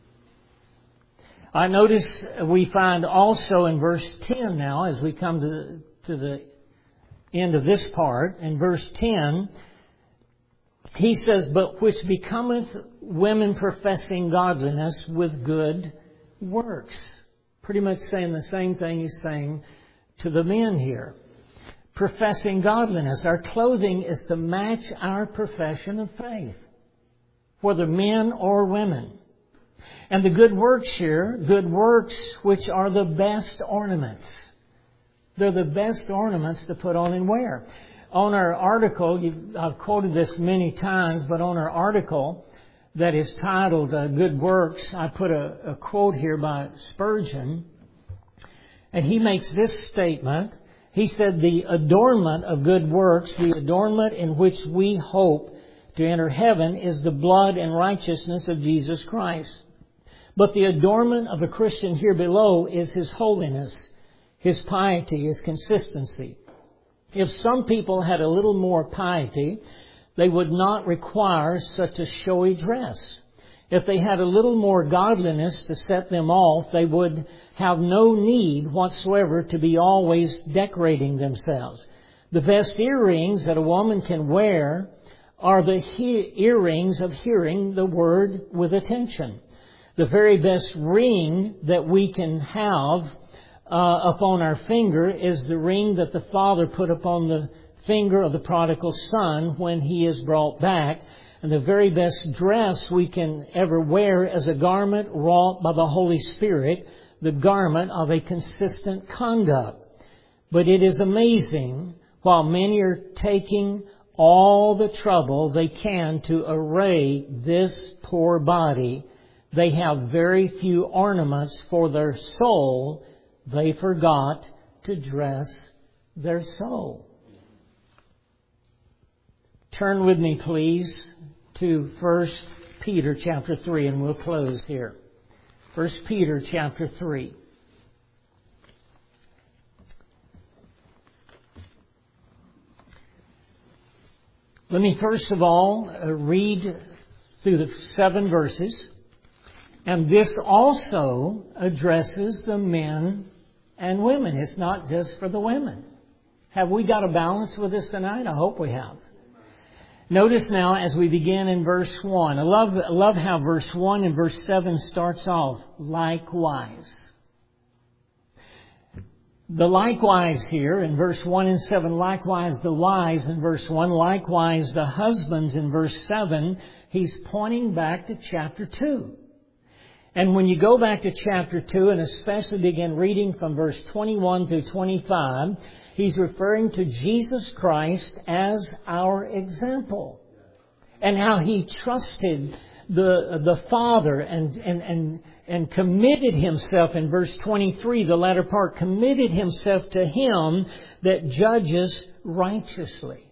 I notice we find also in verse ten now, as we come to the, to the end of this part, in verse ten, he says, but which becometh women professing godliness with good works. Pretty much saying the same thing he's saying to the men here. Professing godliness. Our clothing is to match our profession of faith, whether men or women. And the good works here, good works which are the best ornaments. They're the best ornaments to put on and wear. On our article, you've, I've quoted this many times, but on our article that is titled uh, Good Works, I put a, a quote here by Spurgeon. And he makes this statement. He said, the adornment of good works, the adornment in which we hope to enter heaven, is the blood and righteousness of Jesus Christ. But the adornment of a Christian here below is his holiness, his piety, his consistency. If some people had a little more piety, they would not require such a showy dress. If they had a little more godliness to set them off, they would have no need whatsoever to be always decorating themselves. The best earrings that a woman can wear are the he- earrings of hearing the word with attention. The very best ring that we can have uh, upon our finger is the ring that the Father put upon the finger of the prodigal son when he is brought back. And the very best dress we can ever wear is a garment wrought by the Holy Spirit, the garment of a consistent conduct. But it is amazing, while many are taking all the trouble they can to array this poor body, they have very few ornaments for their soul. They forgot to dress their soul. Turn with me, please, to First Peter chapter three, and we'll close here. First Peter chapter three. Let me first of all uh, read through the seven verses. And this also addresses the men and women. It's not just for the women. Have we got a balance with this tonight? I hope we have. Notice now as we begin in verse one. I love, I love how verse one and verse seven starts off. Likewise. The likewise here in verse one and seven. Likewise the wives in verse one. Likewise the husbands in verse seven. He's pointing back to chapter two. And when you go back to chapter two, and especially begin reading from verse twenty-one through twenty-five, he's referring to Jesus Christ as our example. And how he trusted the the Father and, and, and, and committed himself, in verse twenty-three, the latter part, committed himself to him that judges righteously.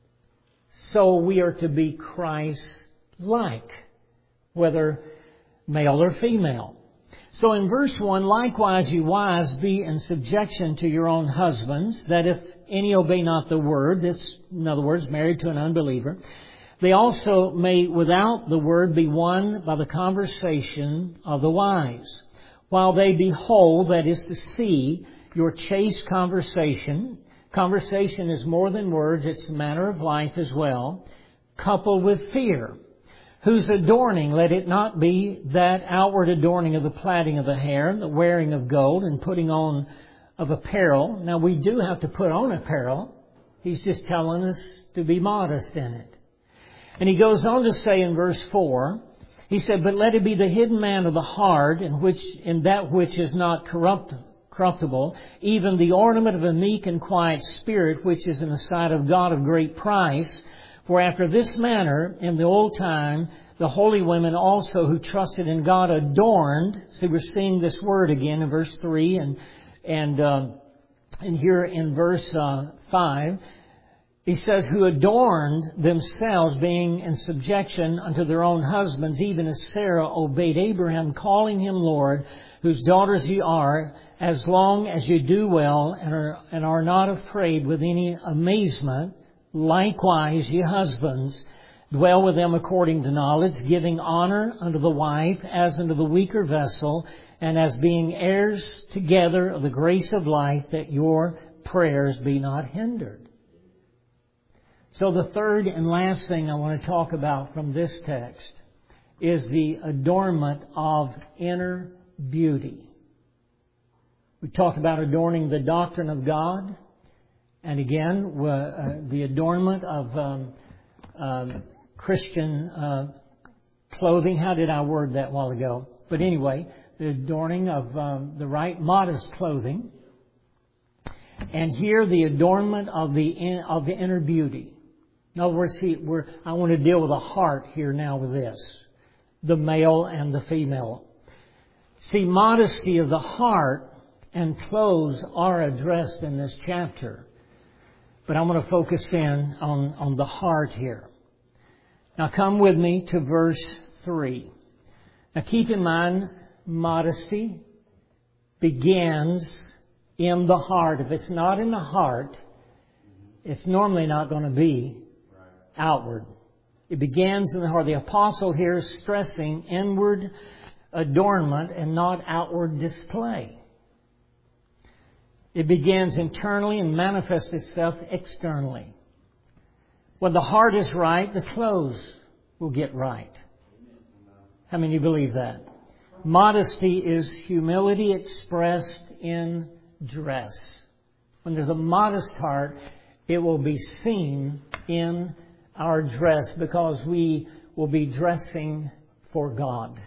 So we are to be Christ-like, whether male or female. So in verse one, likewise you wives be in subjection to your own husbands, that if any obey not the word, this, in other words, married to an unbeliever, they also may without the word be won by the conversation of the wise, while they behold, that is to see, your chaste conversation. Conversation is more than words, it's a manner of life as well, coupled with fear. Whose adorning, let it not be that outward adorning of the plaiting of the hair, the wearing of gold, and putting on of apparel. Now we do have to put on apparel. He's just telling us to be modest in it. And he goes on to say in verse four, he said, but let it be the hidden man of the heart, in which in that which is not corrupt, corruptible, even the ornament of a meek and quiet spirit, which is in the sight of God of great price. For after this manner, in the old time, the holy women also who trusted in God adorned. See, we're seeing this word again in verse three and and uh, and here in verse uh, five. He says, who adorned themselves, being in subjection unto their own husbands, even as Sarah obeyed Abraham, calling him Lord, whose daughters ye are, as long as you do well and are, and are not afraid with any amazement. Likewise, ye husbands, dwell with them according to knowledge, giving honor unto the wife as unto the weaker vessel, and as being heirs together of the grace of life, that your prayers be not hindered. So the third and last thing I want to talk about from this text is the adornment of inner beauty. We talked about adorning the doctrine of God. And again, uh, the adornment of um, uh, Christian uh, clothing. How did I word that a while ago? But anyway, the adorning of um, the right modest clothing. And here, the adornment of the in, of the inner beauty. In other words, see, we're, I want to deal with the heart here now with this. The male and the female. See, modesty of the heart and clothes are addressed in this chapter. But I'm going to focus in on, on the heart here. Now come with me to verse three. Now keep in mind, modesty begins in the heart. If it's not in the heart, it's normally not going to be outward. It begins in the heart. The apostle here is stressing inward adornment and not outward display. It begins internally and manifests itself externally. When the heart is right, the clothes will get right. How many believe that? Modesty is humility expressed in dress. When there's a modest heart, it will be seen in our dress, because we will be dressing for God.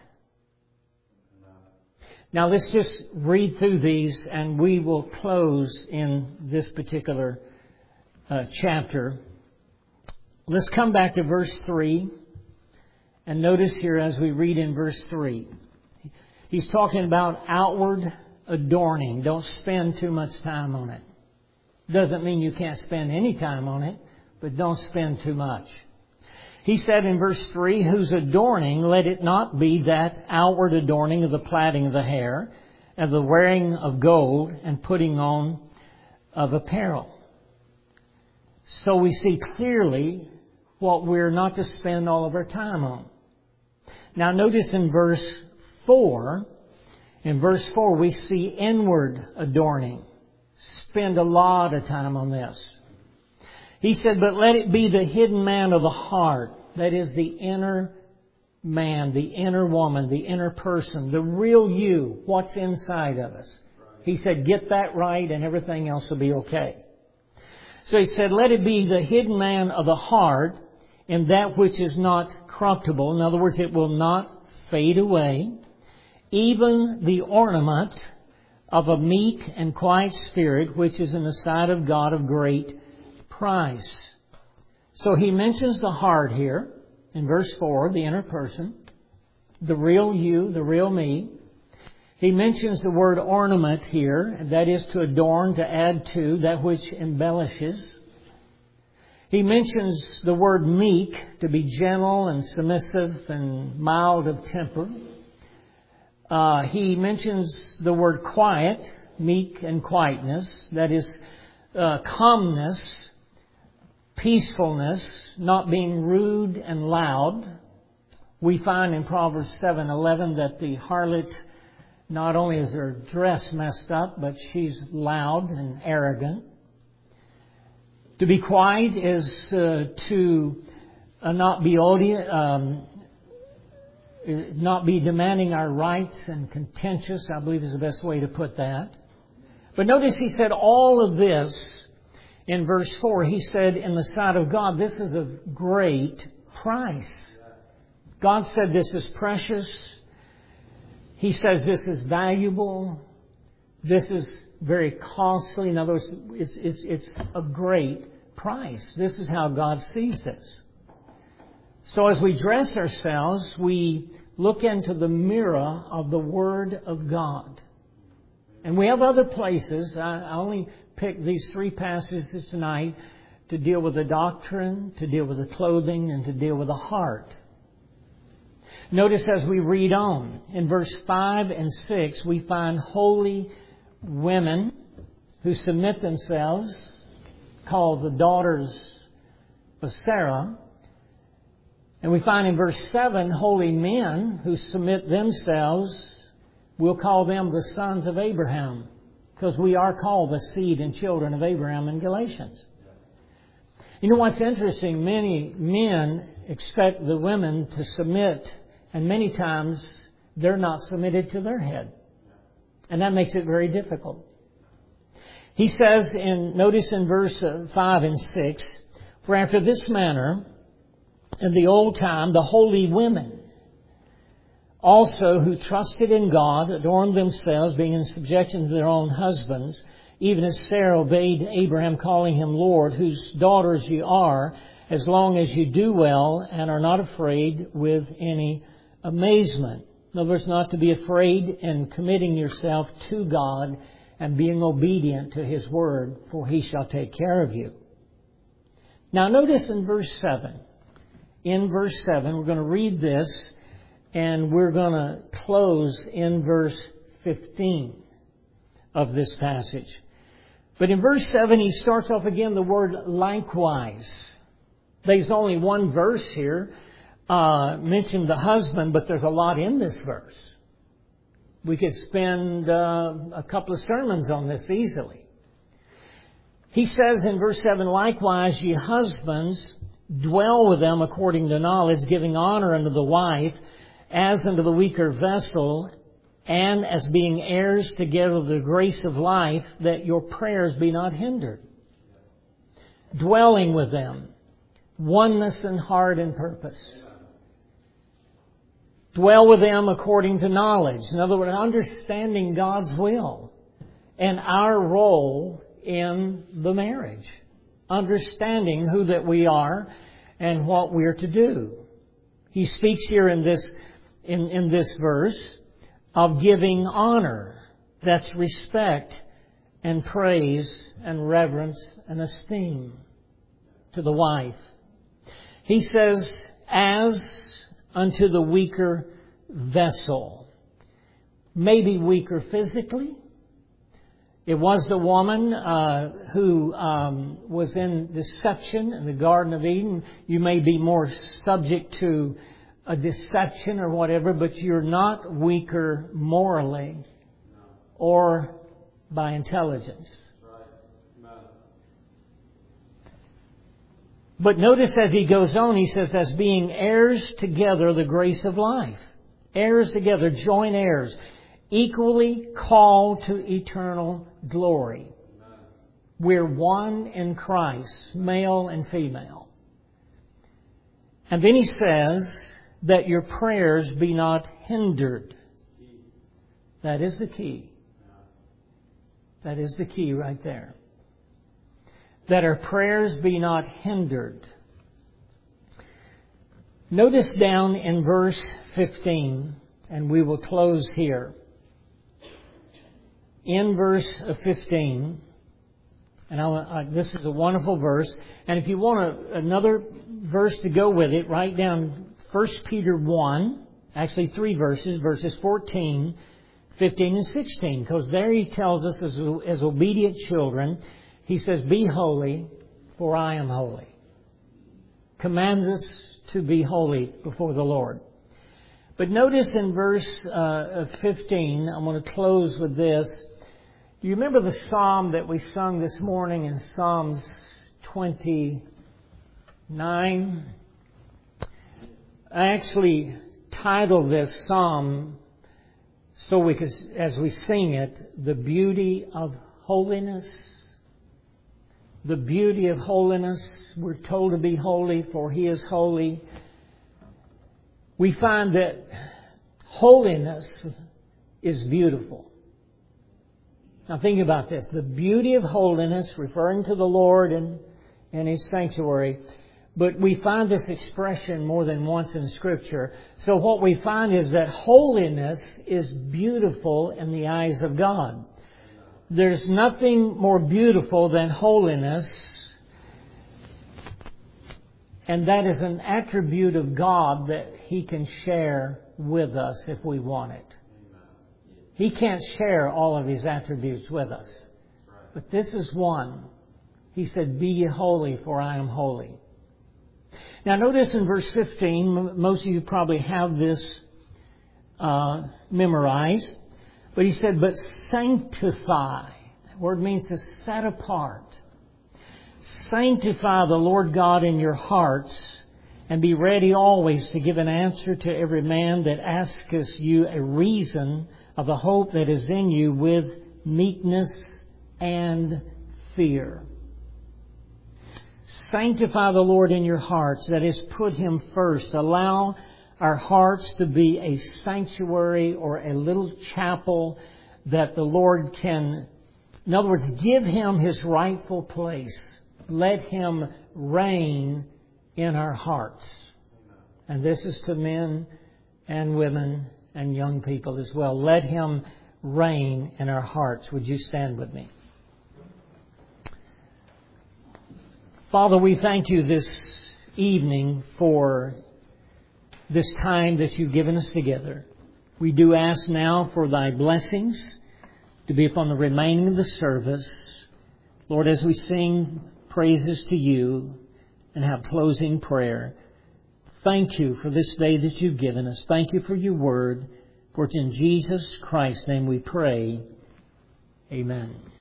Now let's just read through these, and we will close in this particular uh, chapter. Let's come back to verse three, and notice here as we read in verse three. He's talking about outward adorning. Don't spend too much time on it. Doesn't mean you can't spend any time on it, but don't spend too much. He said in verse three, whose adorning, let it not be that outward adorning of the plaiting of the hair, and the wearing of gold, and putting on of apparel. So we see clearly what we're not to spend all of our time on. Now notice in verse four, in verse four we see inward adorning. Spend a lot of time on this. He said, but let it be the hidden man of the heart. That is the inner man, the inner woman, the inner person, the real you, what's inside of us. He said, get that right and everything else will be okay. So he said, let it be the hidden man of the heart, in that which is not corruptible. In other words, it will not fade away. Even the ornament of a meek and quiet spirit, which is in the sight of God of great price. So he mentions the heart here in verse four, the inner person, the real you, the real me. He mentions the word ornament here, and that is to adorn, to add to, that which embellishes. He mentions the word meek, to be gentle and submissive and mild of temper. Uh, he mentions the word quiet, meek and quietness, that is uh, calmness, peacefulness, not being rude and loud. We find in Proverbs seven eleven that the harlot, not only is her dress messed up, but she's loud and arrogant. To be quiet is uh, to uh, not be odious, um, not be demanding our rights and contentious, I believe is the best way to put that. But notice he said all of this in verse four. He said, in the sight of God, this is of great price. God said this is precious. He says this is valuable. This is very costly. In other words, it's, it's, it's of great price. This is how God sees this. So as we dress ourselves, we look into the mirror of the Word of God. And we have other places. I only picked these three passages tonight to deal with the doctrine, to deal with the clothing, and to deal with the heart. Notice as we read on, in verse five and six, we find holy women who submit themselves, called the daughters of Sarah. And we find in verse seven, holy men who submit themselves. We'll call them the sons of Abraham, because we are called the seed and children of Abraham in Galatians. You know what's interesting? Many men expect the women to submit, and many times they're not submitted to their head. And that makes it very difficult. He says, in notice in verse five and six, for after this manner, in the old time, the holy women also who trusted in God adorned themselves, being in subjection to their own husbands, even as Sarah obeyed Abraham, calling him Lord, whose daughters ye are, as long as you do well and are not afraid with any amazement. In other words, not to be afraid in committing yourself to God and being obedient to His Word, for He shall take care of you. Now notice in verse seven. In verse seven, we're going to read this, and we're going to close in verse fifteen of this passage. But in verse seven, he starts off again the word likewise. There's only one verse here, uh, mentioned the husband, but there's a lot in this verse. We could spend uh, a couple of sermons on this easily. He says in verse seven, likewise, ye husbands, dwell with them according to knowledge, giving honor unto the wife, as unto the weaker vessel, and as being heirs together of the grace of life, that your prayers be not hindered. dwelling with them, oneness in heart and purpose. Dwell with them according to knowledge. In other words, understanding God's will and our role in the marriage. Understanding who that we are and what we're to do. He speaks here in this, in, in this verse of giving honor. That's respect and praise and reverence and esteem to the wife. He says, as unto the weaker vessel. Maybe weaker physically. It was the woman uh, who um, was in deception in the Garden of Eden. You may be more subject to a deception or whatever, but you're not weaker morally or by intelligence. But notice as he goes on, he says, as being heirs together the grace of life. Heirs together, joint heirs, equally called to eternal glory. We're one in Christ, male and female. And then he says that your prayers be not hindered. That is the key. That is the key right there. That our prayers be not hindered. Notice down in verse fifteen, and we will close here. In verse fifteen, and I, I, this is a wonderful verse, and if you want a, another verse to go with it, write down First Peter one, actually three verses, verses fourteen, fifteen, and sixteen, because there he tells us as, as obedient children, he says, be holy, for I am holy. Commands us to be holy before the Lord. But notice in verse uh, fifteen, I'm going to close with this. Do you remember the psalm that we sung this morning in Psalms twenty-nine? I actually titled this psalm so we could, as we sing it, the beauty of holiness. The beauty of holiness. We're told to be holy, for He is holy. We find that holiness is beautiful. Now think about this. The beauty of holiness, referring to the Lord and, and His sanctuary. But we find this expression more than once in Scripture. So what we find is that holiness is beautiful in the eyes of God. There's nothing more beautiful than holiness. And that is an attribute of God that He can share with us if we want it. He can't share all of His attributes with us. But this is one. He said, be ye holy, for I am holy. Now notice in verse fifteen, most of you probably have this uh, memorized. But he said, but sanctify. That word means to set apart. Sanctify the Lord God in your hearts, and be ready always to give an answer to every man that asketh you a reason of the hope that is in you with meekness and fear. Sanctify the Lord in your hearts. That is, put Him first. Allow our hearts to be a sanctuary or a little chapel that the Lord can, in other words, give Him His rightful place. Let Him reign in our hearts. And this is to men and women and young people as well. Let Him reign in our hearts. Would you stand with me? Father, we thank You this evening for this time that You've given us together. We do ask now for Thy blessings to be upon the remaining of the service. Lord, as we sing praises to You and have closing prayer, thank You for this day that You've given us. Thank You for Your word. For it's in Jesus Christ's name we pray. Amen.